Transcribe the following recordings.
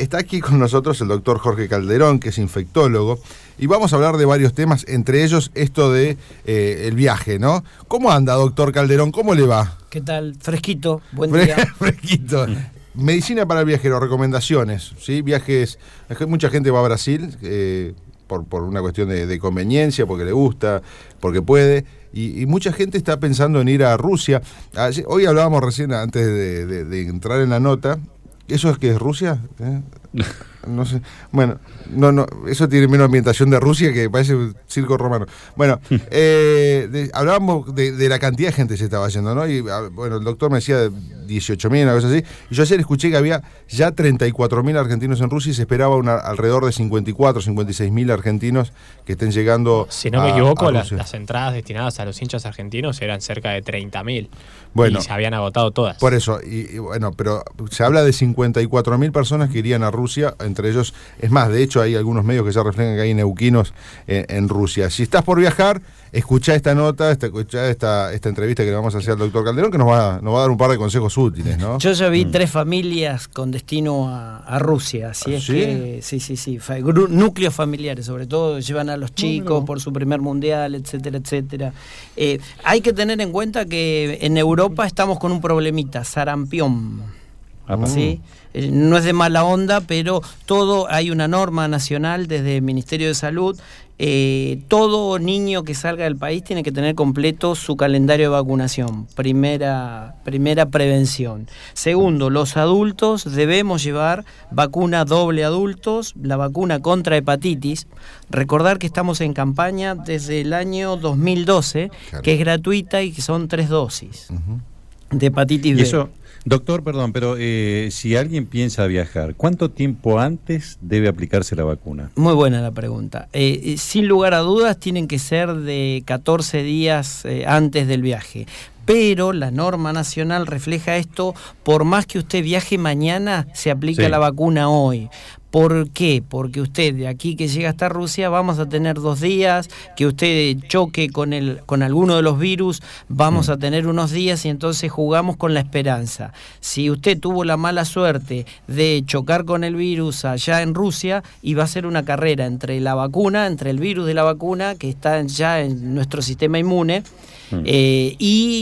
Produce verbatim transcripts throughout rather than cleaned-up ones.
está aquí con nosotros el doctor Jorge Calderón, que es infectólogo, y vamos a hablar de varios temas, entre ellos esto de eh, el viaje, ¿no? ¿Cómo anda, doctor Calderón? ¿Cómo le va? ¿Qué tal? Fresquito, buen día. Fresquito. Medicina para el viajero, recomendaciones, ¿sí? Viajes, mucha gente va a Brasil eh, por, por una cuestión de, de conveniencia, porque le gusta, porque puede, y, y mucha gente está pensando en ir a Rusia. Ayer, hoy hablábamos recién, antes de, de, de entrar en la nota, ¿eso es que es Rusia? ¿Eh? No sé. Bueno, no, no, eso tiene menos ambientación de Rusia, que parece un circo romano. Bueno, eh, de, hablábamos de, de la cantidad de gente que se estaba yendo, ¿no? Y bueno, el doctor me decía dieciocho mil, una cosa así. Y yo ayer escuché que había ya treinta y cuatro mil argentinos en Rusia y se esperaba una, alrededor de cincuenta y cuatro, cincuenta y seis mil argentinos que estén llegando. Si no a, me equivoco, a las, las entradas destinadas a los hinchas argentinos eran cerca de treinta mil. Bueno, y se habían agotado todas. Por eso, y, y bueno, pero se habla de cincuenta y cuatro mil personas que irían a Rusia, entre ellos, es más, de hecho hay algunos medios que ya reflejan que hay neuquinos en, en Rusia. Si estás por viajar, escuchá esta nota, escuchá esta, esta entrevista que le vamos a hacer al doctor Calderón, que nos va, nos va a dar un par de consejos útiles, ¿no? Yo ya vi mm. tres familias con destino a, a Rusia, así es ¿Sí? que, sí, sí, sí, fa, gru, núcleos familiares, sobre todo, llevan a los chicos no, no. por su primer mundial, etcétera, etcétera. Eh, hay que tener en cuenta que en Europa estamos con un problemita, sarampión, Ah, ¿sí? Eh, no es de mala onda, pero todo, hay una norma nacional desde el Ministerio de Salud. Eh, todo niño que salga del país tiene que tener completo su calendario de vacunación. Primera, primera prevención. Segundo, los adultos debemos llevar vacuna doble adultos, la vacuna contra hepatitis. Recordar que estamos en campaña desde el año dos mil doce, claro, que es gratuita y que son tres dosis uh-huh. de hepatitis B. ¿Y eso? Doctor, perdón, pero eh, si alguien piensa viajar, ¿cuánto tiempo antes debe aplicarse la vacuna? Muy buena la pregunta. Eh, sin lugar a dudas, tienen que ser de catorce días eh, antes del viaje. Pero la norma nacional refleja esto, por más que usted viaje mañana, se aplica sí. la vacuna hoy. ¿Por qué? Porque usted de aquí que llega hasta Rusia vamos a tener dos días, que usted choque con el con alguno de los virus, vamos mm. a tener unos días y entonces jugamos con la esperanza. Si usted tuvo la mala suerte de chocar con el virus allá en Rusia, y va a ser una carrera entre la vacuna, entre el virus de la vacuna, que está ya en nuestro sistema inmune, mm. eh,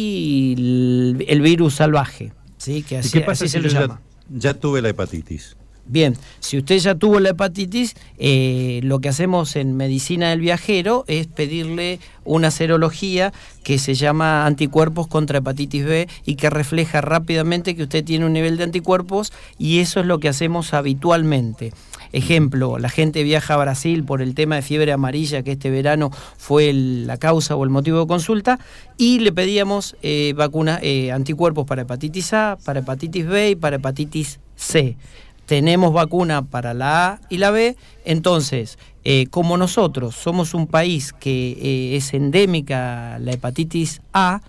y el, el virus salvaje, ¿sí? Que así, ¿Y qué pasa así si se lo ya, llama. Ya tuve la hepatitis? Bien, si usted ya tuvo la hepatitis, eh, lo que hacemos en medicina del viajero es pedirle una serología que se llama anticuerpos contra hepatitis B y que refleja rápidamente que usted tiene un nivel de anticuerpos, y eso es lo que hacemos habitualmente. Ejemplo, la gente viaja a Brasil por el tema de fiebre amarilla, que este verano fue el, la causa o el motivo de consulta, y le pedíamos eh, vacuna, eh, anticuerpos para hepatitis A, para hepatitis B y para hepatitis C. Tenemos vacuna para la A y la B, entonces, eh, como nosotros somos un país que eh, es endémica la hepatitis A,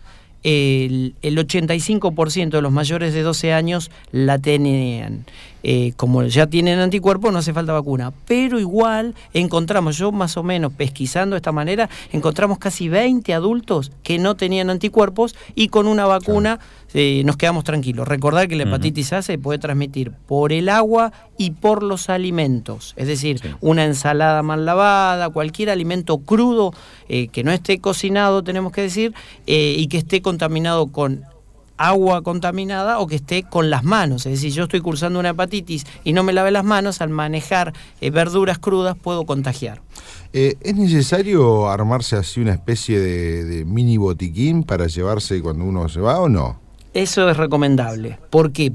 el, el ochenta y cinco por ciento de los mayores de doce años la tenían. Eh, como ya tienen anticuerpos, no hace falta vacuna, pero igual encontramos, yo más o menos pesquisando de esta manera, encontramos casi veinte adultos que no tenían anticuerpos y con una vacuna eh, nos quedamos tranquilos. Recordar que la hepatitis A se puede transmitir por el agua y por los alimentos, es decir, sí. una ensalada mal lavada, cualquier alimento crudo eh, que no esté cocinado, tenemos que decir, eh, y que esté contaminado con agua contaminada o que esté con las manos. Es decir, yo estoy cursando una hepatitis y no me lavé las manos, al manejar eh, verduras crudas puedo contagiar. Eh, ¿Es necesario armarse así una especie de, de mini botiquín para llevarse cuando uno se va o no? Eso es recomendable. ¿Por qué?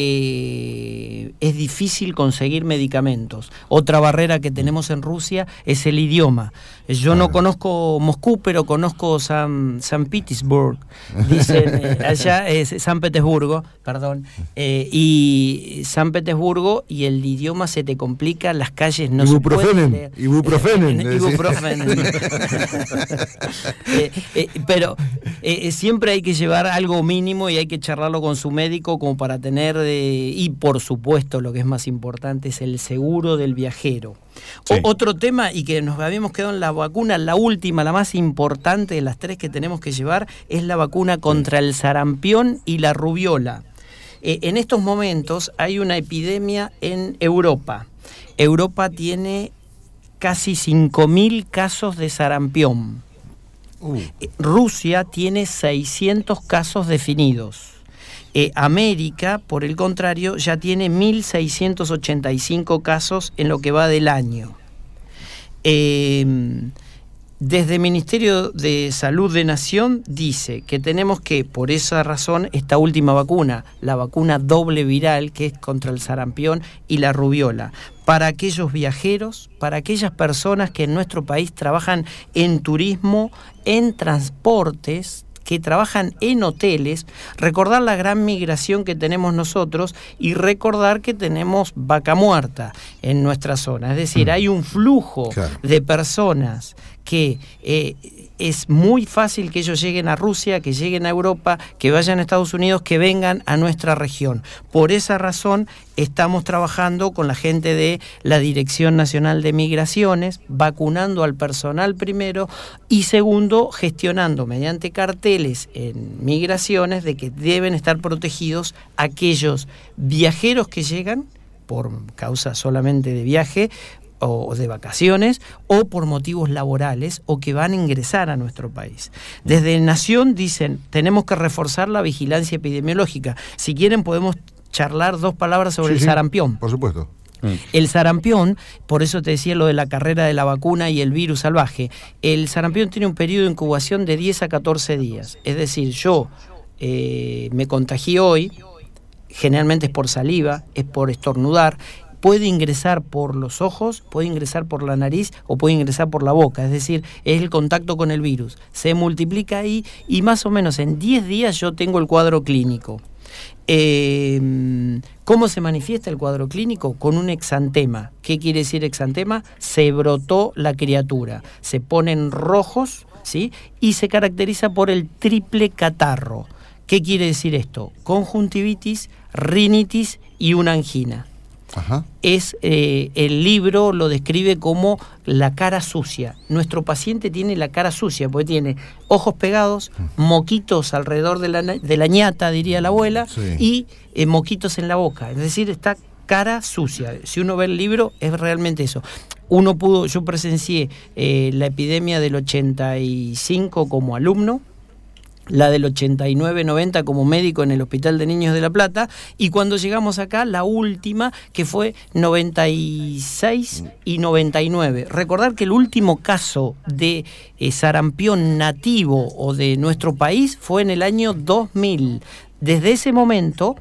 Porque es difícil conseguir medicamentos. Otra barrera que tenemos en Rusia es el idioma. Yo no conozco Moscú, pero conozco San, San Petersburg. Dicen eh, allá es San Petersburgo, perdón. Eh, y San Petersburgo, y el idioma se te complica, las calles no se pueden leer. Ibuprofenen. Eh, ibuprofenen. eh, eh, pero eh, siempre hay que llevar algo mínimo y hay que charlarlo con su médico como para tener, eh, y por supuesto lo que es más importante es el seguro del viajero. Sí. O, otro tema, y que nos habíamos quedado en la vacuna, la última, la más importante de las tres que tenemos que llevar, es la vacuna contra el sarampión y la rubiola. Eh, en estos momentos hay una epidemia en Europa. Europa tiene casi cinco mil casos de sarampión. Uh. Rusia tiene seiscientos casos definidos. Eh, América, por el contrario, ya tiene mil seiscientos ochenta y cinco casos en lo que va del año. Eh, desde el Ministerio de Salud de Nación dice que tenemos que, por esa razón, esta última vacuna, la vacuna doble viral, que es contra el sarampión y la rubiola, para aquellos viajeros, para aquellas personas que en nuestro país trabajan en turismo, en transportes, que trabajan en hoteles, recordar la gran migración que tenemos nosotros y recordar que tenemos vaca muerta en nuestra zona. Es decir, hay un flujo claro. de personas que eh, es muy fácil que ellos lleguen a Rusia, que lleguen a Europa, que vayan a Estados Unidos, que vengan a nuestra región. Por esa razón estamos trabajando con la gente de la Dirección Nacional de Migraciones, vacunando al personal primero y segundo, gestionando mediante carteles en migraciones de que deben estar protegidos aquellos viajeros que llegan por causa solamente de viaje o de vacaciones, o por motivos laborales, o que van a ingresar a nuestro país. Desde Nación dicen, tenemos que reforzar la vigilancia epidemiológica. Si quieren podemos charlar dos palabras sobre sí, el sí, sarampión. Por supuesto. El sarampión, por eso te decía lo de la carrera de la vacuna y el virus salvaje, el sarampión tiene un periodo de incubación de diez a catorce días. Es decir, yo eh, me contagié hoy, generalmente es por saliva, es por estornudar, puede ingresar por los ojos, puede ingresar por la nariz o puede ingresar por la boca, es decir, es el contacto con el virus. Se multiplica ahí y más o menos en diez días yo tengo el cuadro clínico. Eh, ¿Cómo se manifiesta el cuadro clínico? Con un exantema. ¿Qué quiere decir exantema? Se brotó la criatura, se ponen rojos, ¿sí? Y se caracteriza por el triple catarro. ¿Qué quiere decir esto? Conjuntivitis, rinitis y una angina. Ajá. Es eh, el libro lo describe como la cara sucia. Nuestro paciente tiene la cara sucia porque tiene ojos pegados, moquitos alrededor de la, de la ñata, diría la abuela, sí. y eh, moquitos en la boca. Es decir, está cara sucia. Si uno ve el libro, es realmente eso. Uno pudo, yo presencié eh, la epidemia del ochenta y cinco como alumno, la del ochenta y nueve noventa como médico en el Hospital de Niños de La Plata, y cuando llegamos acá, la última, que fue noventa y seis y noventa y nueve. Recordar que el último caso de eh, sarampión nativo o de nuestro país fue en el año dos mil. Desde ese momento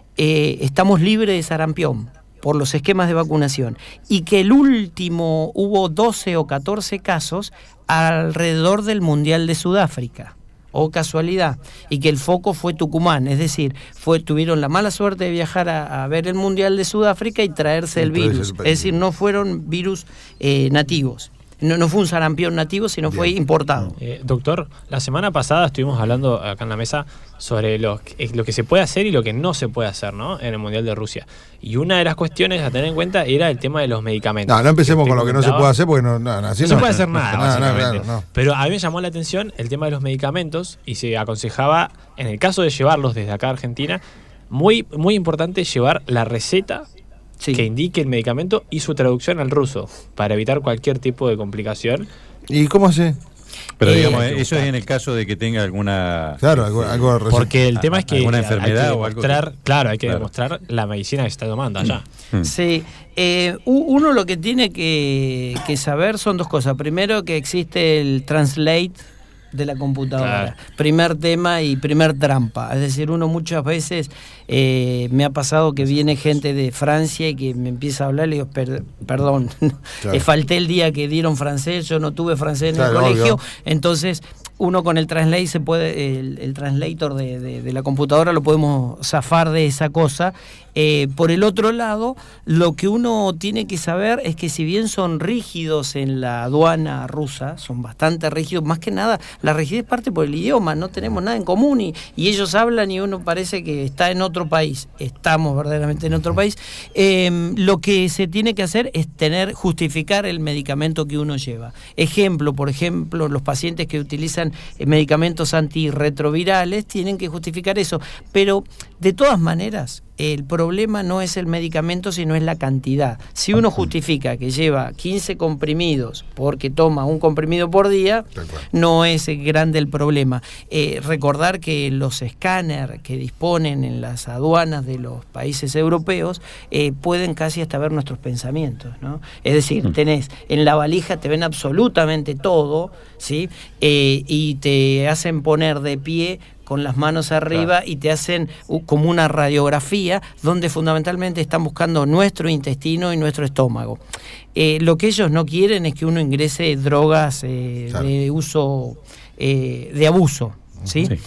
eh, estamos libres de sarampión por los esquemas de vacunación, y que el último hubo doce o catorce casos alrededor del Mundial de Sudáfrica. O casualidad, y que el foco fue Tucumán, es decir, fue tuvieron la mala suerte de viajar a, a ver el Mundial de Sudáfrica y traerse el virus, es decir, no fueron virus eh, nativos. No, no fue un sarampión nativo, sino Bien. fue importado. Eh, doctor, la semana pasada estuvimos hablando acá en la mesa sobre lo, lo que se puede hacer y lo que no se puede hacer, ¿no?, en el Mundial de Rusia. Y una de las cuestiones a tener en cuenta era el tema de los medicamentos. No, no empecemos con lo que no se puede hacer, porque no, no, no, así no, no se puede hacer nada, no, básicamente. No, claro, no. Pero a mí me llamó la atención el tema de los medicamentos y se aconsejaba, en el caso de llevarlos desde acá a Argentina, muy, muy importante llevar la receta Sí. que indique el medicamento y su traducción al ruso, para evitar cualquier tipo de complicación. ¿Y cómo hace? Pero eh, digamos, eso es en el caso de que tenga alguna... Claro, algo, algo porque el tema es que alguna enfermedad hay que o algo demostrar, que... claro, hay que claro. demostrar la medicina que se está tomando allá. Mm. Sí, eh, uno lo que tiene que, que saber son dos cosas. Primero, que existe el translate de la computadora. Claro. Primer tema y primer trampa. Es decir, uno muchas veces eh, me ha pasado que viene gente de Francia y que me empieza a hablar y le digo, per, perdón, claro. falté el día que dieron francés, yo no tuve francés en claro, el colegio, obvio. Entonces uno con el translate se puede, el, el translator de, de, de la computadora lo podemos zafar de esa cosa. Eh, por el otro lado, lo que uno tiene que saber es que si bien son rígidos en la aduana rusa, son bastante rígidos, más que nada, la rigidez parte por el idioma, no tenemos nada en común y, y ellos hablan y uno parece que está en otro país, estamos verdaderamente en otro país. Eh, lo que se tiene que hacer es tener, justificar el medicamento que uno lleva. Ejemplo, por ejemplo, los pacientes que utilizan medicamentos antirretrovirales tienen que justificar eso, pero de todas maneras, el problema no es el medicamento, sino es la cantidad. Si uno justifica que lleva quince comprimidos porque toma un comprimido por día, no es grande el problema. Eh, recordar que los escáneres que disponen en las aduanas de los países europeos eh, pueden casi hasta ver nuestros pensamientos, ¿no? Es decir, tenés en la valija, te ven absolutamente todo, ¿sí? Eh, y te hacen poner de pie con las manos arriba, claro, y te hacen uh, como una radiografía donde fundamentalmente están buscando nuestro intestino y nuestro estómago. Eh, lo que ellos no quieren es que uno ingrese drogas eh, claro, de uso, eh, de abuso, ¿sí? Sí.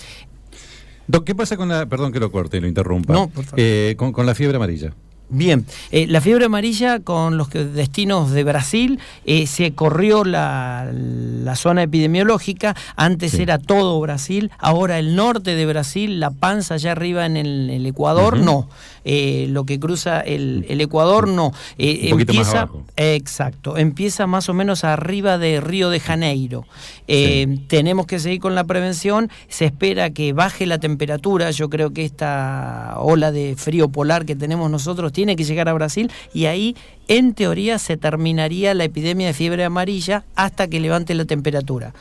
Doc, ¿qué pasa con la, perdón que lo corte, lo interrumpa, no, por favor. Eh, con, con la fiebre amarilla? Bien, eh, la fiebre amarilla con los que, destinos de Brasil, eh, se corrió la, la zona epidemiológica, antes sí, era todo Brasil, ahora el norte de Brasil, La Panza allá arriba en el, el Ecuador, uh-huh, no, eh, lo que cruza el, el Ecuador, no. Eh, Un poquito empieza, más abajo. Exacto, empieza más o menos arriba de Río de Janeiro. Eh, sí. Tenemos que seguir con la prevención, se espera que baje la temperatura, yo creo que esta ola de frío polar que tenemos nosotros tiene que llegar a Brasil y ahí, en teoría, se terminaría la epidemia de fiebre amarilla hasta que levante la temperatura.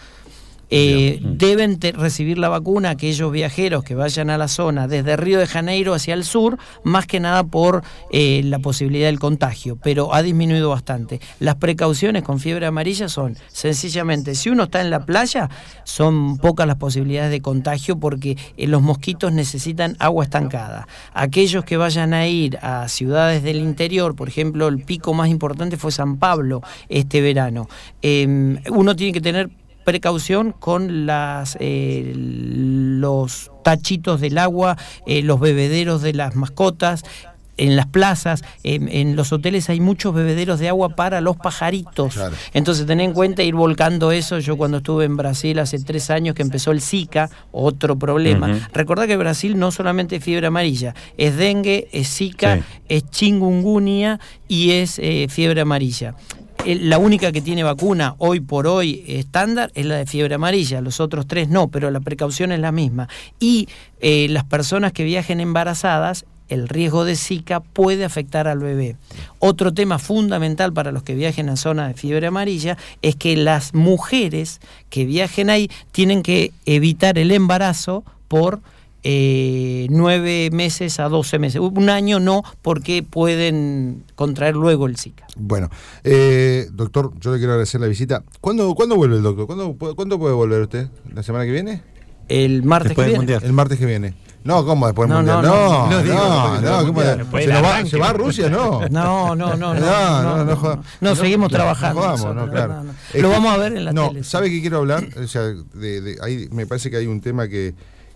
Eh, deben te- recibir la vacuna aquellos viajeros que vayan a la zona desde Río de Janeiro hacia el sur, más que nada por eh, la posibilidad del contagio, pero ha disminuido bastante. Las precauciones con fiebre amarilla son, sencillamente, si uno está en la playa, son pocas las posibilidades de contagio porque eh, los mosquitos necesitan agua estancada. Aquellos que vayan a ir a ciudades del interior, por ejemplo, el pico más importante fue San Pablo este verano, eh, uno tiene que tener precaución con las eh, los tachitos del agua, eh, los bebederos de las mascotas. En las plazas, en, en los hoteles hay muchos bebederos de agua para los pajaritos. Claro. Entonces ten en cuenta ir volcando eso. Yo cuando estuve en Brasil hace tres años que empezó el Zika, otro problema. Uh-huh. Recordá que Brasil no solamente es fiebre amarilla, es dengue, es Zika, sí, es chikungunya y es eh, fiebre amarilla. La única que tiene vacuna hoy por hoy estándar es la de fiebre amarilla, los otros tres no, pero la precaución es la misma. Y eh, las personas que viajen embarazadas, el riesgo de Zika puede afectar al bebé. Otro tema fundamental para los que viajen a zona de fiebre amarilla es que las mujeres que viajen ahí tienen que evitar el embarazo por Eh, nueve meses a doce meses. Un año no, porque pueden contraer luego el Zika. Bueno, eh, doctor, yo le quiero agradecer la visita. ¿Cuándo, ¿cuándo vuelve el doctor? ¿Cuándo, ¿Cuándo puede volver usted? ¿La semana que viene? El martes Después que del viene. Mundial. El martes que viene. No, ¿cómo después del No, Mundial? no, No, no, no, digo, no, no, no, ¿cómo mundial. de- ¿Se, lo va, ¿Se va a Rusia? No. No, no, no, no. No, no, no, no, joda- no, seguimos no, trabajando. no jodamos, nosotros, no, claro. no, no. Es Lo que- vamos a ver en la no, tele. ¿sabe qué quiero hablar? O sea, de, de, ahí me parece que hay un tema que,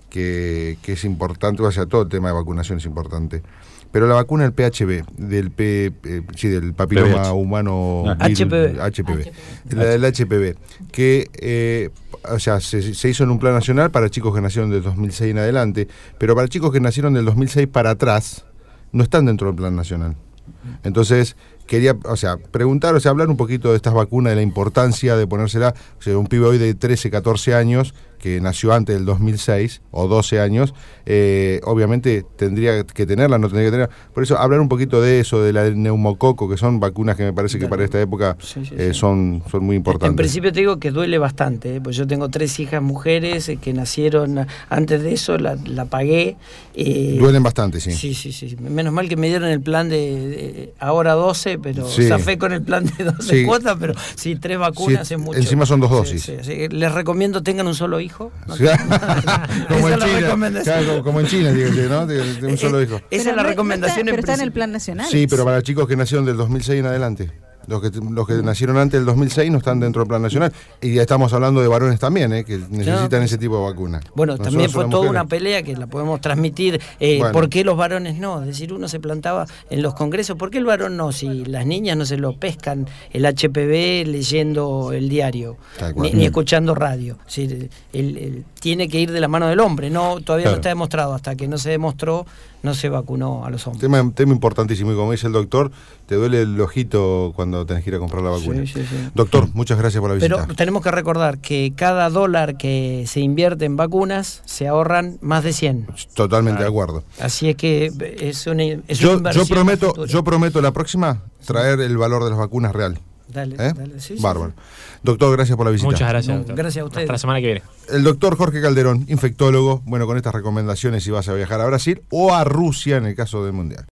que, que es importante, o sea, todo el tema de vacunación es importante. Pero la vacuna del P H V, del P, eh, sí, del papiloma P V H. humano Ah. virus, H P V. H P V, la del H P V, que eh, o sea, se, se hizo en un plan nacional para chicos que nacieron del dos mil seis en adelante, pero para chicos que nacieron del dos mil seis para atrás, no están dentro del plan nacional. Entonces, quería, o sea, preguntar, o sea, hablar un poquito de estas vacunas, de la importancia de ponérsela. O sea, un pibe hoy de trece, catorce años, que nació antes del dos mil seis, o doce años, eh, obviamente tendría que tenerla, no tendría que tenerla. Por eso, hablar un poquito de eso, de la del neumococo, que son vacunas que me parece que para esta época Sí, sí, eh, sí. son, son muy importantes. En principio te digo que duele bastante, ¿eh? Pues yo tengo tres hijas mujeres eh, que nacieron antes de eso, la, la pagué. Eh, Duelen bastante, sí. Sí, sí, sí. Menos mal que me dieron el plan de, de ahora doce, pero Sí. zafé con el plan de doce Sí. cuotas, pero sí, tres vacunas Sí, es mucho. encima son dos Sí, dosis. sí, sí. Les recomiendo tengan un solo hijo. ¿No? como, Esa en es la China, recomendación. claro, como, como en China, dígase, ¿no? De, de un solo hijo. Esa Pero es la no- no recomendación está, en pero está en el principio. plan nacional. Sí, pero para chicos que nacieron del dos mil seis en adelante. Los que, los que nacieron antes del dos mil seis no están dentro del plan nacional. Y ya estamos hablando de varones también, ¿eh? Que necesitan ese tipo de vacuna. Bueno, No también solo fue son toda mujeres. una pelea que la podemos transmitir. Eh, Bueno. ¿Por qué los varones no? Es decir, uno se plantaba en los congresos. ¿Por qué el varón no? Si las niñas no se lo pescan el H P V leyendo el diario, Tal cual. ni, ni escuchando radio. Es decir, el- el- tiene que ir de la mano del hombre. No, todavía Claro. no está demostrado. Hasta que no se demostró, no se vacunó a los hombres. Tema, tema importantísimo, y como dice el doctor, te duele el ojito cuando tenés que ir a comprar la vacuna. Sí, sí, sí. Doctor, muchas gracias por la visita. Pero tenemos que recordar que cada dólar que se invierte en vacunas se ahorran más de cien. Totalmente de acuerdo. Así es que es una, es yo, una inversión. Yo prometo, yo prometo la próxima traer el valor de las vacunas real. Dale, ¿Eh? dale. Sí, Bárbaro. sí, sí. Doctor, gracias por la visita. Muchas gracias, No, doctor. gracias a ustedes. Hasta la semana que viene. El doctor Jorge Calderón, infectólogo, bueno, con estas recomendaciones si vas a viajar a Brasil o a Rusia en el caso del Mundial.